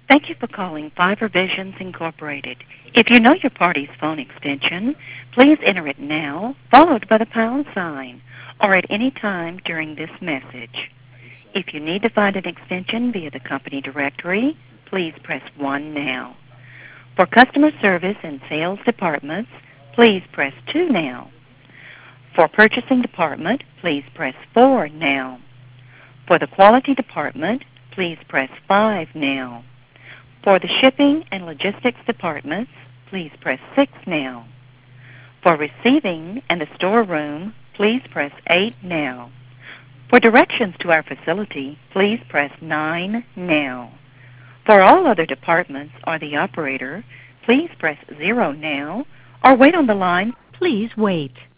Thank you for calling Fiverr Visions Incorporated. If you know your party's phone extension, please enter it now, followed by the pound sign, or at any time during this message. If you need to find an extension via the company directory, please press 1 now. For customer service and sales departments, please press 2 now. For purchasing department, please press 4 now. For the quality department, please press 5 now. For the shipping and logistics departments, please press 6 now. For receiving and the storeroom, please press 8 now. For directions to our facility, please press 9 now. For all other departments or the operator, please press 0 now or wait on the line. Please wait.